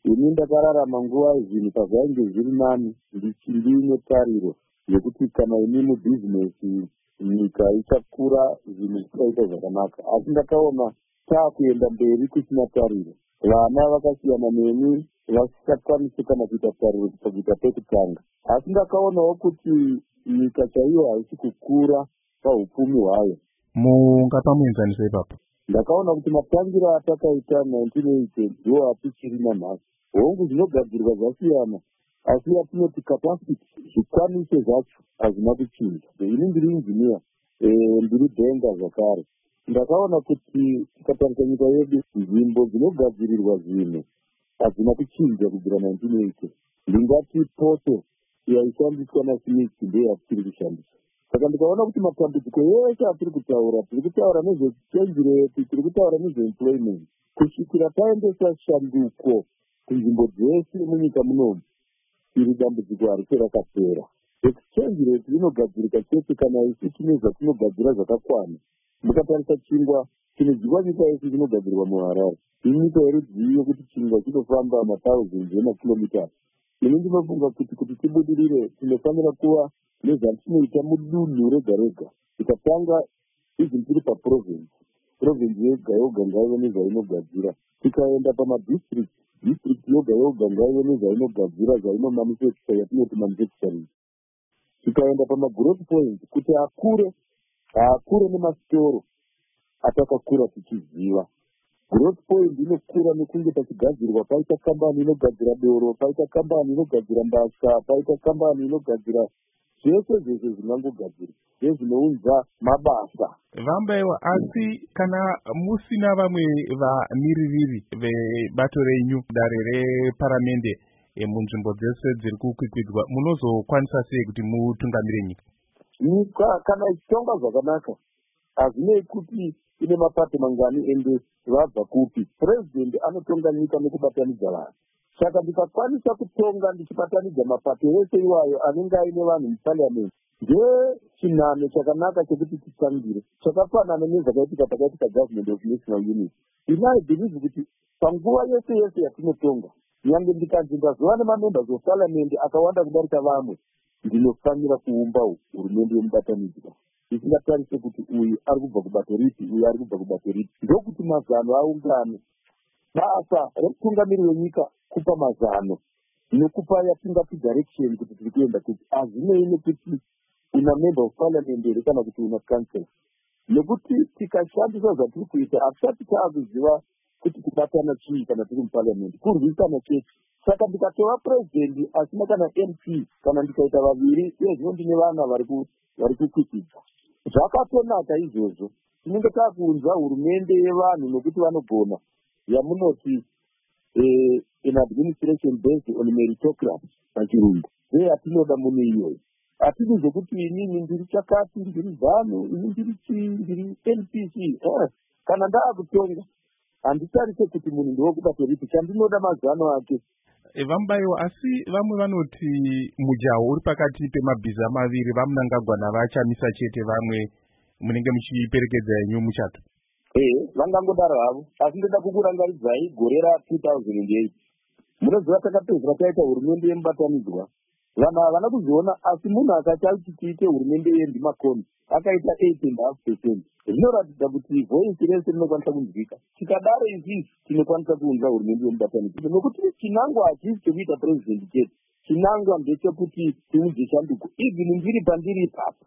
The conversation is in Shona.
ini ndakararama nguva zvinhu pazvainge zviri nani ndiine tariro yekuti kana ini mubhizinesi nyika ichakura zvinhu zvichaita zvakanaka. Asi ndakaona taakuenda mberi kusina tariro. Vana vakasiyana neni vasingakwanisi kana kuita tariro kusvika pekutanga. Asi ndakaonawo kuti nyika chaiyo haisi kukura paupfumi hwayo. Mungapa muenzaniso ipapo? Ndakaona kuti matangira atakaita 1980 ndiwo atichiri nanhasi. Hongu zvinogadzirwa zvasiyana, asi yatinoti capacity, zvikwanisiro zvacho hazvina kuchinja. Ini ndiri injiniya, ndiri dhenga zvakare. Ndakaona kuti tikatarisa nyika yedu, nzvimbo dzinogadzirirwa zvinhu hazvina kuchinja kubvira 1980. Ndingati poto yaishandiswa naSmith ndiyo yatiri kushandisa. Saka ndikaona kuti matambudziko yese atiri kutaura nezvechange rate, tiri kutaura nezveemployment, kusvikira taendesa shanduko kunzvimbo dzese munyika munomu, iri dambudziko harisi rakapera. Exchange rate inogadzirika chete kana isi tine zvatinogadzira zvakakwana. Mukatarisa chingwa chinodziwa nyika yese chinogadzirwa muHarare. Inyika yerudziyo kuti chingwa chinofamba mathousands emakilometers. Ini ndinofunga kuti tibudirire tinofanira kuva nezvatinoita mudunhu rega rega. Tikatanga izvi tiri paprovince, province yega yoga ngaive nezvainogadzira. Tikaenda pamadistrict, district yoga yoga ngaive nezvainogadzira zvainomanufacture yatinoti manufacturing. Tikaenda pamagrowth point kuti akure nemasitoro atakakura tichiziva. Growth point inokura nekunge pachigadzirwa paita kambani inogadzira doro, paita kambani inogadzira mbasha, paita kambani inogadzira zvese zvingangogadzirwa zvezvinounza mabasa. Vambaiwa, asi kana musina vamwe vamiririri vebato renyu dare reparamende munzvimbo dzese dziri kukwikwidzwa, munozokwanisa sei kuti mutungamire nyika? Nyika kana ichitonga zvakanaka, hazvinei kuti ine mapato mangani ende vabva kupi. President anotonga nyika nekubatanidza vanhu. Saka ndikakwanisa kutonga ndichibatanidza mapato ese iwayo anenge aine vanhu muparliament, ndechinhano chakanaka chekuti titangire, chakafanana nezvakaitika pakaitika government of national unity. I believe kuti panguva yese yese yatinotonga, nyange ndikanzi ndazova nemamembers of parliament akawanda kudarika vamwe, ndinofanira kuumba hurumende yemubatanidzwa. Isingatarise kuti uyu ari kubva kubato ripi, uyu ari kubva kubato ripi. Ndokuti mazano aungane. Basa remutungamiri wenyika kupa mazano nekupa yatingati direction kuti tiri kuenda kuti hazvinei nekuti una member of parliament here kana kuti una council. Nekuti tikashandisa zvatiri kuita hatisati taakuziva kuti kubatana chii kana tiri muparliament, kurwisana chete. Saka ndikatova president asina kana MP kana ndikaita vaviri, iye zvino ndine vana vari kukwikidza. Zvakatonaka izvozvo. Tinenge taakuunza hurumende yevanhu nokuti vanogona, yamunoti in administration based on meritocracy pachirungu. Atinoda mune iyoyo. Hatidi zvokuti inini ndiri chakati, ndiri zano, ini ndiri NPC. Kana ndaakutonga, handitarise kuti munhu ndokubato ripi, chandinoda mazano ake. Vambaiwa, asi vamwe vanoti mujaho uri pakati pemabhiza maviri, vamunangagwana vachamisa chete, vamwe munenge muchiperekedza yenyu muchato. Vangangodaro havo. Asi ndoda kukurangaridzai gore ra2008. Munoziva takapedzera taita hurumende yemubatanidzwa. Vanhu havana kuzviona, asi munhu akati tiite hurumende yendimakoni akaita 8.5%. Zvinoratidza kuti voice rese rinokwanisa kunzwika. Tikadaro izvi tinokwanisa kuunza hurumende yemubatanidzwa. Nokuti chinangwa hachisi chekuita president chete. Chinangwa ndechekuti tiudze shanduko. Even ndiri pandiri ipapo,